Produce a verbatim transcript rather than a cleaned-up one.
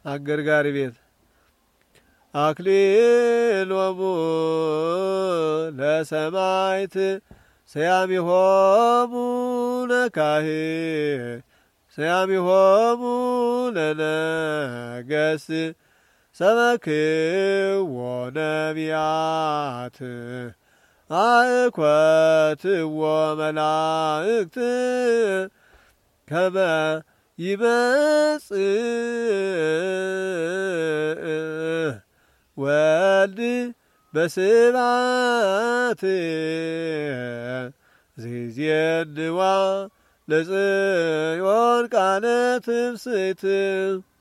አገርጋሪ ቤት አክሊሎሙ ለሰማዕት ሰያሚሆሙ ለካህን ሰያሚሆሙ ለነገሥት ሰበክዎ ነቢያት አእኮትዎ መላእክት ከመ ይመጽእ ወልድ በስብሐት ዘይዜንዋ ለጽዮን ቃለ ትምስሕት